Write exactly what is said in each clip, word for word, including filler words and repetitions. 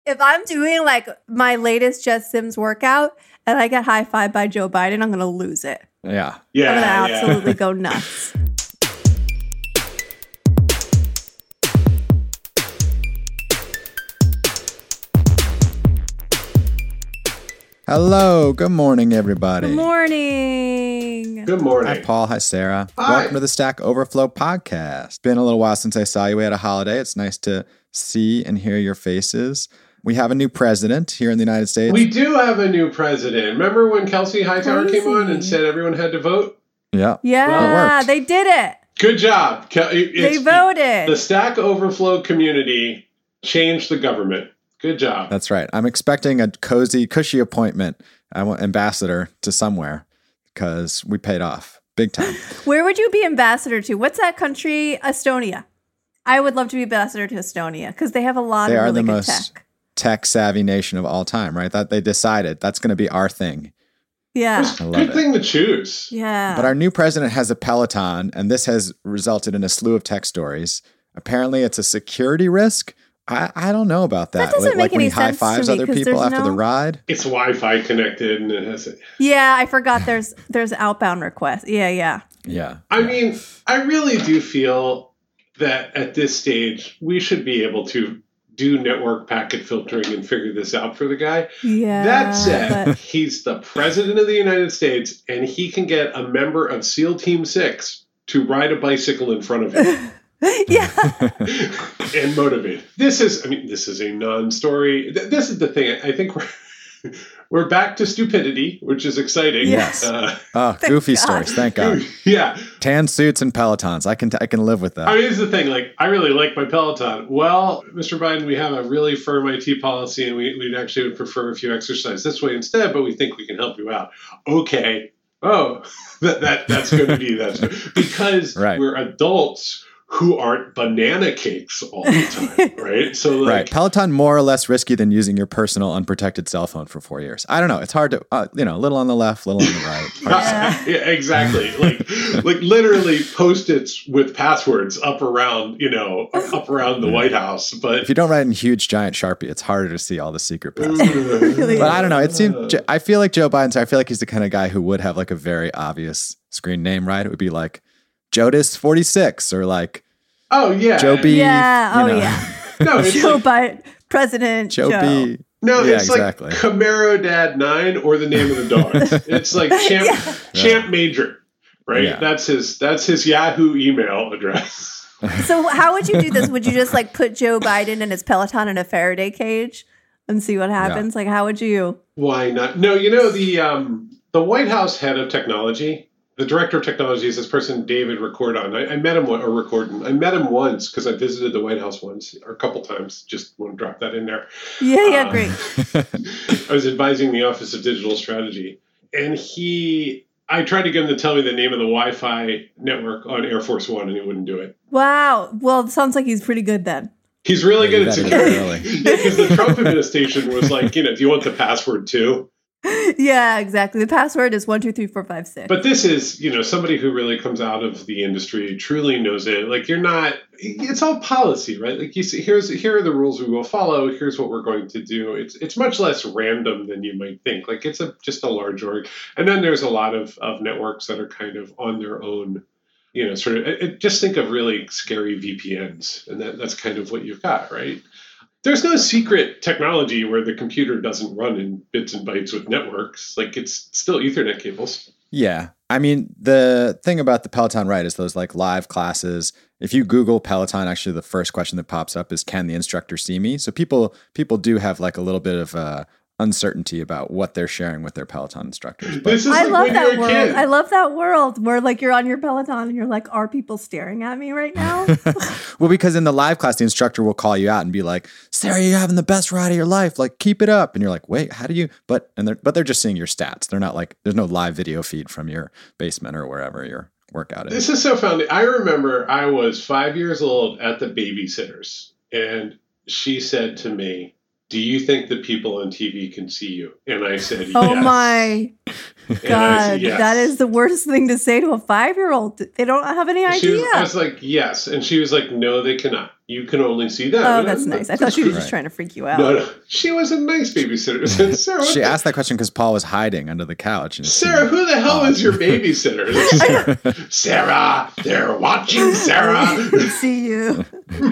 If I'm doing like my latest Jet Sims workout and I get high five by Joe Biden, I'm going to lose it. Yeah. Yeah. I'm going to yeah. absolutely go nuts. Hello. Good morning, everybody. Good morning. Good morning. Hi, Paul. Hi, Sarah. Hi. Welcome to the Stack Overflow podcast. Been a little while since I saw you. We had a holiday. It's nice to see and hear your faces. We have a new president here in the United States. We do have a new president. Remember when Kelsey Hightower Crazy. came on and said everyone had to vote? Yeah. Yeah, Well, it they did it. Good job. Kel- it- They it's- voted. The Stack Overflow community changed the government. Good job. That's right. I'm expecting a cozy, cushy appointment. I want ambassador to somewhere because we paid off big time. Where would you be ambassador to? What's that country? Estonia. I would love to be ambassador to Estonia because they have a lot They of are really the good most tech. tech savvy nation of all time, right? That they decided that's going to be our thing. Yeah. It's a I love good it. thing to choose. Yeah. But our new president has a Peloton, and this has resulted in a slew of tech stories. Apparently, it's a security risk. I, I don't know about that. That doesn't like, make like when any he high sense to fives me, other 'cause people there's after the no- ride. It's Wi-Fi connected and it has. A, Yeah, I forgot there's there's outbound requests. Yeah, yeah. Yeah. I mean, I really do feel that at this stage we should be able to do network packet filtering and figure this out for the guy. Yeah. That said, but- he's the president of the United States, and he can get a member of SEAL Team Six to ride a bicycle in front of him yeah. and motivate. This is, I mean, this is a non-story. Th- This is the thing. I think we're we're back to stupidity, which is exciting. Yes. Uh, Oh, goofy God. stories. Thank God. yeah. Tan suits and Pelotons. I can t- I can live with that. I mean, this is the thing. Like, I really like my Peloton. Well, Mister Biden, we have a really firm I T policy, and we we actually would prefer if you exercise this way instead. But we think we can help you out. Okay. Oh, that that that's going to be that because Right. we're adults who aren't banana cakes all the time, right? So like, Right. Peloton more or less risky than using your personal unprotected cell phone for four years. I don't know. It's hard to, uh, you know, a little on the left, little on the right. Hard to say. Yeah. yeah, exactly. Like, like literally post-its with passwords up around, you know, up around the White House. But If you don't write in huge giant Sharpie, it's harder to see all the secret passwords. Really But I don't know. It seems. I feel like Joe Biden's. I feel like he's the kind of guy who would have like a very obvious screen name, right? It would be like Jodis forty-six or like oh yeah, Joe B. Yeah. you Oh know, yeah. No, it's Joe like, Biden, President Joe, Joe. B. no, Yeah, it's exactly. like Camaro Dad Nine or the name of the dog. It's like Champ Yeah. Champ Major, right? Yeah. That's his. That's his Yahoo email address. So how would you do this? Would you just like put Joe Biden and his Peloton in a Faraday cage and see what happens? Like, how would you? Why not? No, you know the um, the White House head of technology, the director of technology is this person David Ricordon. I, I met him or Ricordon. I met him once because I visited the White House once or a couple times. Just want to drop that in there. Yeah, yeah, Uh, great. I was advising the Office of Digital Strategy, and he. I tried to get him to tell me the name of the Wi-Fi network on Air Force One, and he wouldn't do it. Wow. Well, it sounds like he's pretty good then. He's really Yeah, you good at vetted it security. early. Yeah, because the Trump administration was like, you know, do you want the password too? Yeah, exactly. The password is one two three four five six. But this is, you know, somebody who really comes out of the industry, truly knows it. Like you're not, it's all policy, right? Like you see, here's here are the rules we will follow. Here's what we're going to do. It's it's much less random than you might think. Like it's a just a large org, and then there's a lot of of networks that are kind of on their own. You know, sort of. It, it- just think of really scary V P Ns, and that, that's kind of what you've got, right? There's no secret technology where the computer doesn't run in bits and bytes with networks. Like it's still Ethernet cables. Yeah. I mean, the thing about the Peloton ride is those like live classes. If you Google Peloton, actually the first question that pops up is, can the instructor see me? So people people do have like a little bit of uh, uncertainty about what they're sharing with their Peloton instructors. But This is I like love when that you're a world. kid. I love that world where like you're on your Peloton and you're like, are people staring at me right now? well, because in the live class, the instructor will call you out and be like, Sarah, you're having the best ride of your life. Like, keep it up. And you're like, wait, how do you? But and they're but they're just seeing your stats. They're not like, there's no live video feed from your basement or wherever your workout is. This is so funny. I remember I was five years old at the babysitter's, and she said to me, do you think that people on T V can see you? And I said, yes. Oh my And I God. said, yes. That is the worst thing to say to a five year old. They don't have any She idea. was, I was like, yes. And she was like, no, they cannot. You can only see them. Oh, And that's nice. I thought she was just Right. trying to freak you out. No, no. She was a nice babysitter. Sarah, what She the- asked that question because Paul was hiding under the couch. And it Sarah, seemed who the hell odd. is your babysitter? Sarah, they're watching Sarah. See you.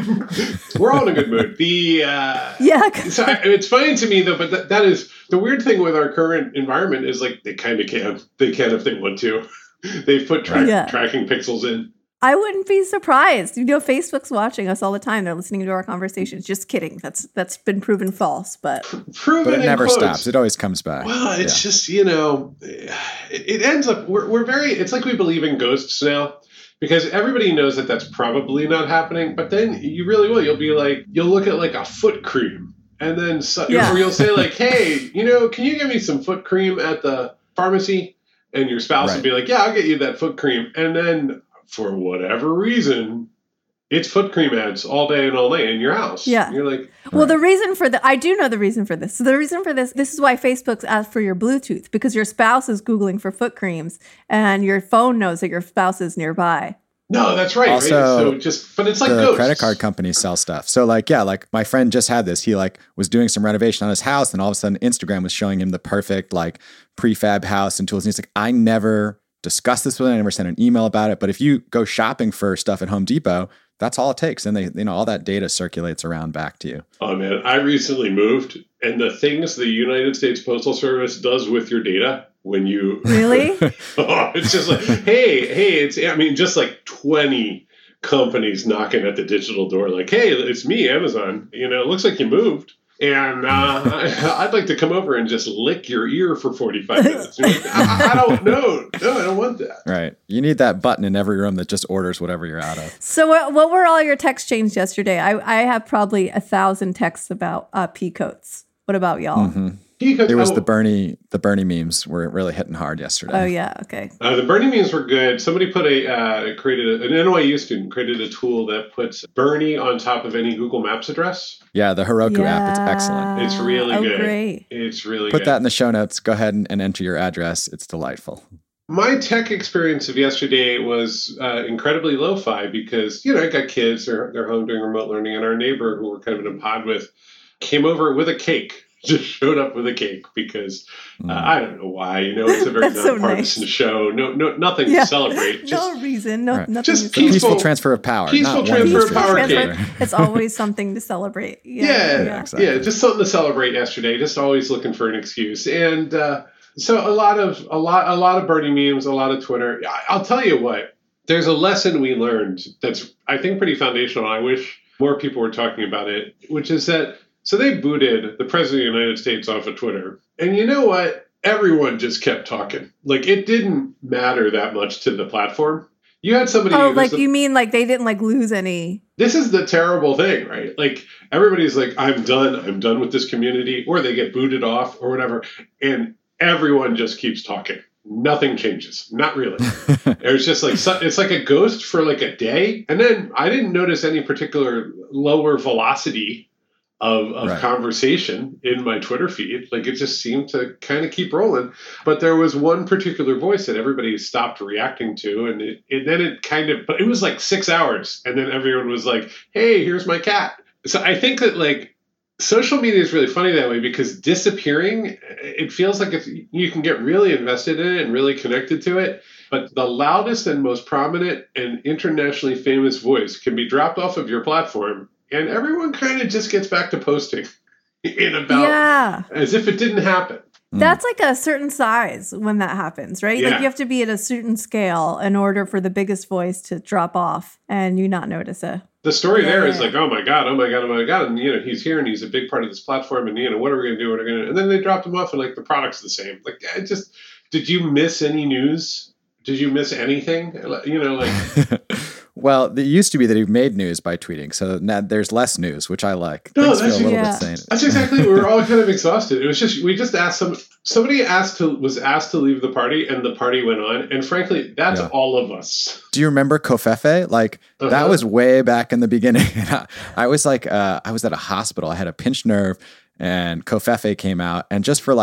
We're all in a good mood. The uh, Yeah. 'cause- so I, it's funny to me though, but that, that is the weird thing with our current environment is like they kind of can. They can if they want to. They've put tra- Yeah. tracking pixels in. I wouldn't be surprised. You know, Facebook's watching us all the time. They're listening to our conversations. Just kidding. That's that's been proven false. But Proven But it in never quotes. stops. It always comes back. Well, it's Yeah. just, you know, it, it ends up, we're, we're very, it's like we believe in ghosts now because everybody knows that that's probably not happening. But then you really will. You'll be like, you'll look at like a foot cream and then, so, Yeah. or you'll say like, hey, you know, can you give me some foot cream at the pharmacy? And your spouse Right. will be like, yeah, I'll get you that foot cream. And then for whatever reason, it's foot cream ads all day and all night in your house. Yeah. And you're like, well, the reason for the I do know the reason for this. So the reason for this, this is why Facebook's asked for your Bluetooth, because your spouse is Googling for foot creams and your phone knows that your spouse is nearby. no, that's right. Also, right? So just, but it's like the ghosts. credit card companies sell stuff. So like, yeah, like my friend just had this. He like was doing some renovation on his house and all of a sudden Instagram was showing him the perfect like prefab house and tools. And he's like, I never discussed this with him. I never sent an email about it. But if you go shopping for stuff at Home Depot, that's all it takes. And they, you know, all that data circulates around back to you. Oh man, I recently moved, and the things the United States Postal Service does with your data when you Really? oh, it's just like, hey, hey, it's I mean, just like twenty companies knocking at the digital door, like, hey, it's me, Amazon. You know, it looks like you moved. And uh, I'd like to come over and just lick your ear for forty-five minutes. You're like, I, I don't know. No, I don't want that. Right. You need that button in every room that just orders whatever you're out of. So what, what were all your text chains yesterday? I, I have probably a thousand texts about uh, pea coats. What about y'all? Mm-hmm. Because, It was oh, the Bernie, the Bernie memes were really hitting hard yesterday. Oh, yeah. Okay. Uh, the Bernie memes were good. Somebody put a uh, created a, an N Y U student created a tool that puts Bernie on top of any Google Maps address. Yeah, the Heroku app, it's excellent. It's really oh, good. Great. It's really Put good. that in the show notes. Go ahead and, and enter your address. It's delightful. My tech experience of yesterday was uh, incredibly lo-fi because, you know, I got kids, they're, they're home doing remote learning, and our neighbor, who we're kind of in a pod with, came over with a cake. Just showed up with a cake because uh, I don't know why. You know, it's a very That's so nonpartisan nice. show. No, no, nothing Yeah. to celebrate. Just, no reason. No, Right. nothing. Just to peaceful- Peaceful transfer of power. peaceful not one transfer of administration power to cake. another. It's always something to celebrate. Yeah. Yeah, yeah. exactly. yeah, just something to celebrate yesterday. Just always looking for an excuse, and uh, so a lot of a lot a lot of Bernie memes, a lot of Twitter. I, I'll tell you what. There's a lesson we learned that's I think pretty foundational. I wish more people were talking about it, which is that so they booted the president of the United States off of Twitter, and you know what? Everyone just kept talking. Like it didn't matter that much to the platform. You had somebody. Oh, who's like the- you mean like they didn't like lose any? This is the terrible thing, right? Like everybody's like, I'm done. I'm done with this community, or they get booted off or whatever. And everyone just keeps talking. Nothing changes. Not really. It's just like, so- it's like a ghost for like a day. And then I didn't notice any particular lower velocity of, of Right. conversation in my Twitter feed. Like it just seemed to kind of keep rolling. But there was one particular voice that everybody stopped reacting to. And, it, and then it kind of, but it was like six hours. And then everyone was like, hey, here's my cat. So I think that like social media is really funny that way because disappearing, it feels like if you can get really invested in it and really connected to it. But the loudest and most prominent and internationally famous voice can be dropped off of your platform. And everyone kind of just gets back to posting in about Yeah. as if it didn't happen. That's like a certain size when that happens, right? Yeah. Like you have to be at a certain scale in order for the biggest voice to drop off and you not notice it. The story Yeah, there is yeah. like, oh my God, oh my God, oh my God. And, you know, he's here and he's a big part of this platform. And, you know, what are we going to do? What are we going to do? And then they dropped him off and like the product's the same. Like, I just, did you miss any news? Did you miss anything? You know, like. Well, it used to be that he made news by tweeting, so now there's less news, which I like. No, Things that's- feel a little Yeah. bit sane. That's exactly. We were all kind of exhausted. It was just we just asked some somebody asked to was asked to leave the party, and the party went on. And frankly, that's Yeah. all of us. Do you remember Kofefe? Like Uh-huh. that was way back in the beginning. I, I was like, uh, I was at a hospital. I had a pinched nerve, and Kofefe came out, and just for like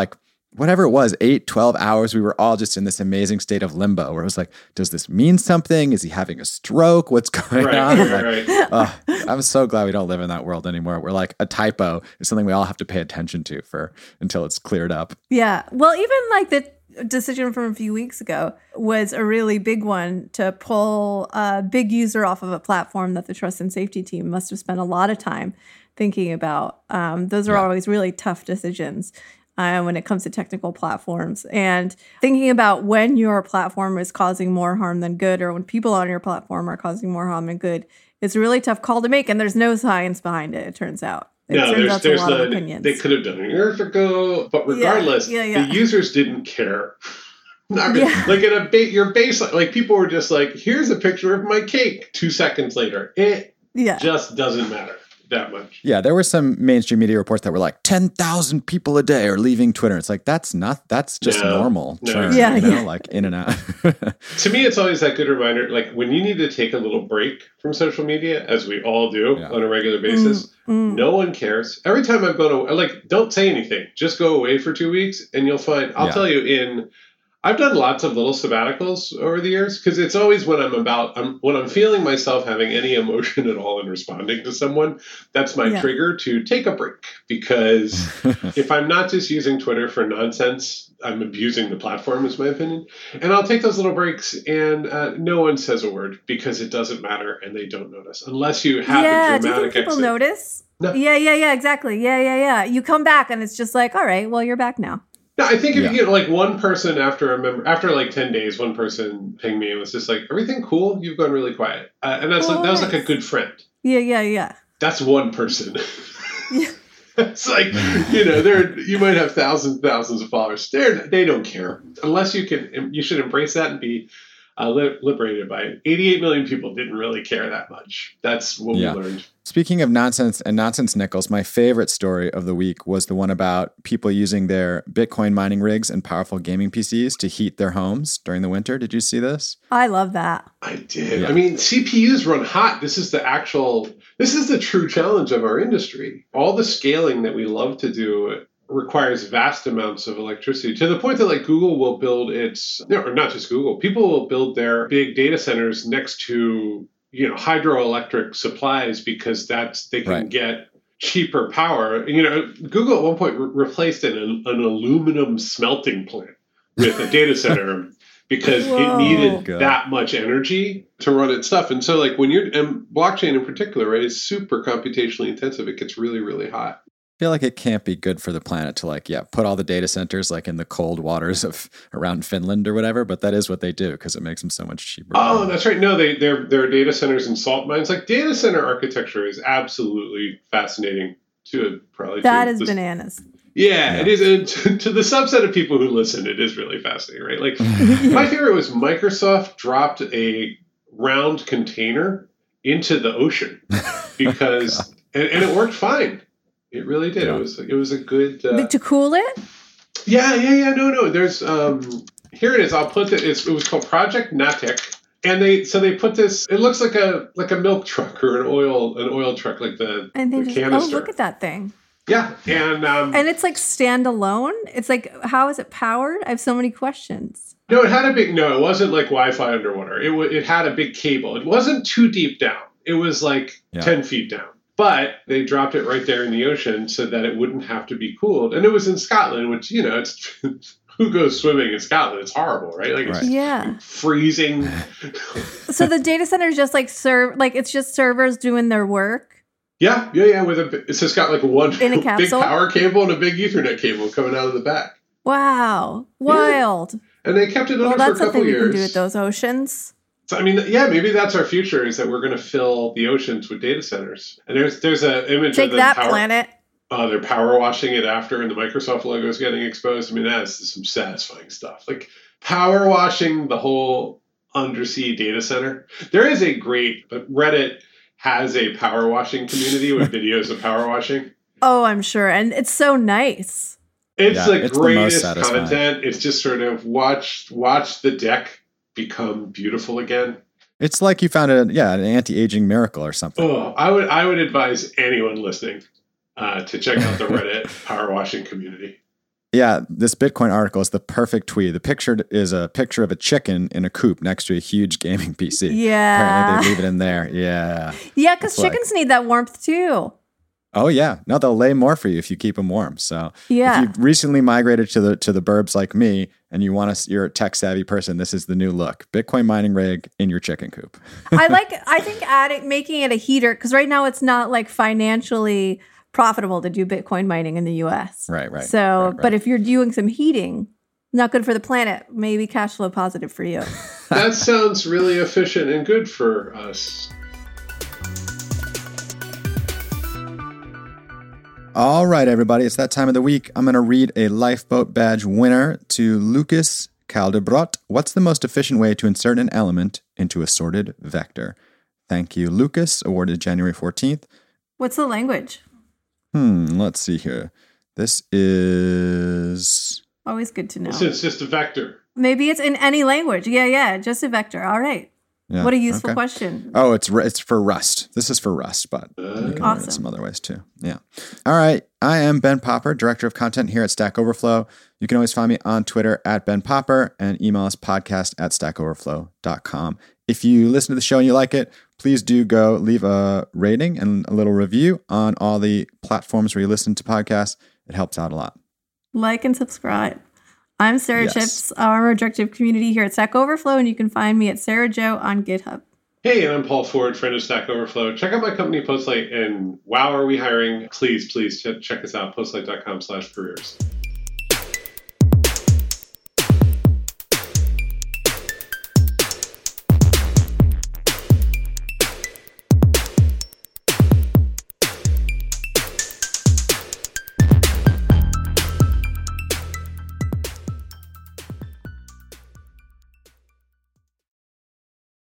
whatever it was, eight, twelve hours, we were all just in this amazing state of limbo where it was like, does this mean something? Is he having a stroke? What's going Right, on? right, Like, right. uh, I'm so glad we don't live in that world anymore. We're like, a typo is something we all have to pay attention to for until it's cleared up. Yeah. Well, even like the decision from a few weeks ago was a really big one to pull a big user off of a platform that the trust and safety team must have spent a lot of time thinking about. Um, those are Yeah. always really tough decisions uh, when it comes to technical platforms. And thinking about when your platform is causing more harm than good, or when people on your platform are causing more harm than good, it's a really tough call to make. And there's no science behind it, it turns out. It No, turns there's out to a there's lot of none. opinions. They could have done it years ago, but regardless, yeah, yeah. the users didn't care. Not really. Yeah. Like in a ba- your baseline, like people were just like, "Here's a picture of my cake." Two seconds later, it yeah. just doesn't matter that much. Yeah, there were some mainstream media reports that were like ten thousand people a day are leaving Twitter. It's like, that's not, that's just No, normal. no. churn, Yeah, you know, yeah. like in and out. To me, it's always that good reminder, like when you need to take a little break from social media, as we all do Yeah. on a regular basis. Mm. No one cares. Every time I've gone away, like, don't say anything. Just go away for two weeks, and you'll find. I'll Yeah. tell you in. I've done lots of little sabbaticals over the years because it's always when I'm about I'm, when I'm feeling myself having any emotion at all in responding to someone. That's my Yeah. trigger to take a break, because if I'm not just using Twitter for nonsense, I'm abusing the platform, is my opinion. And I'll take those little breaks, and uh, no one says a word because it doesn't matter, and they don't notice unless you have Yeah, a do you dramatic think people exit. notice? No. Yeah, yeah, yeah, exactly. Yeah, yeah, yeah. You come back and it's just like, all right, well, you're back now. No, I think if Yeah. you get like one person after a member, after like ten days, one person pinged me and was just like, "Everything cool? You've gone really quiet," uh, and that's Oh, like, that was like a nice. good friend. Yeah, yeah, yeah. That's one person. Yeah. It's like, you know, they're you might have thousands and thousands of followers. They're they don't care unless you can. You should embrace that and be uh, li- liberated by it. eighty-eight million people didn't really care that much. That's what Yeah. we learned. Speaking of nonsense and nonsense nickels, my favorite story of the week was the one about people using their Bitcoin mining rigs and powerful gaming P Cs to heat their homes during the winter. Did you see this? I love that. I did. Yeah. I mean, C P Us run hot. This is the actual, this is the true challenge of our industry. All the scaling that we love to do requires vast amounts of electricity, to the point that like Google will build its, no, or not just Google, people will build their big data centers next to, you know, hydroelectric supplies because that's, they can Right. get cheaper power. You know, Google at one point re- replaced an, an aluminum smelting plant with a data center because Whoa. it needed God. that much energy to run its stuff. And so like when you're, and blockchain in particular, right, is super computationally intensive. It gets really, really hot. I feel like it can't be good for the planet to like, yeah, put all the data centers like in the cold waters of around Finland or whatever, but that is what they do because it makes them so much cheaper. Oh, that's right. No, they, they're, they're data centers and salt mines. Like data center architecture is absolutely fascinating to probably. That to is this- bananas. Yeah, Yeah. it is. And to, to the subset of people who listen, it is really fascinating, right? Like my favorite was Microsoft dropped a round container into the ocean because, and, and it worked fine. It really did. Yeah. It was, it was a good. Uh, But to cool it? yeah, yeah, yeah. No, no. There's, um, here it is. I'll put it. It's, it was called Project Natic. And they, so they put this, it looks like a, like a milk truck or an oil, an oil truck, like the, And they the just, oh, canister. look at that thing. Yeah. And, um, And it's like standalone. It's like, how is it powered? I have so many questions. No, it had a big, no, it wasn't like Wi-Fi underwater. It w- it had a big cable. It wasn't too deep down. It was like Yeah. ten feet down. But they dropped it right there in the ocean so that it wouldn't have to be cooled. And it was in Scotland, which, you know, it's who goes swimming in Scotland? It's horrible, right? Like it's Right. Yeah. freezing. So the data center is just like serve, like it's just servers doing their work. Yeah, yeah, yeah. With a, bi- it's just got like one In a big capsule? power cable and a big Ethernet cable coming out of the back. Wow. Wild. And they kept it Well, under for a that's couple something we years. can do with those oceans. So, I mean, yeah, maybe that's our future is that we're going to fill the oceans with data centers. And there's there's an image Take of them that, power, planet. Uh, they're power washing it after, and the Microsoft logo is getting exposed. I mean, that's some satisfying stuff. Like power washing the whole undersea data center. There is a great, but Reddit has a power washing community with videos of power washing. Oh, I'm sure. And it's so nice. It's Yeah, the it's the most greatest satisfying. content. It's just sort of watch watch the deck become beautiful again. It's like you found a yeah an anti-aging miracle or something. Oh, I would I would advise anyone listening uh, to check out the Reddit power washing community. Yeah, this Bitcoin article is the perfect tweet. The picture is a picture of a chicken in a coop next to a huge gaming P C. Yeah. Apparently they leave it in there. Yeah. Yeah, because That's chickens like- need that warmth too. Oh yeah, no, they'll lay more for you if you keep them warm. So Yeah. if you've recently migrated to the to the burbs like me, and you want to, you're a tech savvy person, this is the new look: Bitcoin mining rig in your chicken coop. I like. I think adding making it a heater, because right now it's not like financially profitable to do Bitcoin mining in the U S. Right, right. So, right, right. but if you're doing some heating, not good for the planet. Maybe cash flow positive for you. That sounds really efficient and good for us. All right, everybody, it's that time of the week. I'm going to read a Lifeboat Badge winner to Lucas Caldebrot. What's the most efficient way to insert an element into a sorted vector? Thank you, Lucas. Awarded January fourteenth. What's the language? Hmm, let's see here. This is... Always good to know. So it's just a vector. Maybe it's in any language. Yeah, yeah, just a vector. All right. Yeah, What a useful okay. question. Oh, it's it's for Rust. This is for Rust, but you can learn Awesome. it some other ways too. Yeah. All right. I am Ben Popper, Director of Content here at Stack Overflow. You can always find me on Twitter at Ben Popper and email us podcast at stack overflow dot com. If you listen to the show and you like it, please do go leave a rating and a little review on all the platforms where you listen to podcasts. It helps out a lot. Like and subscribe. I'm Sarah Yes. Chips. I'm a director of community here at Stack Overflow, and you can find me at Sarah Joe on GitHub. Hey, and I'm Paul Ford, friend of Stack Overflow. Check out my company, Postlight, and wow, are we hiring? Please, please ch- check us out, postlight dot com slash careers.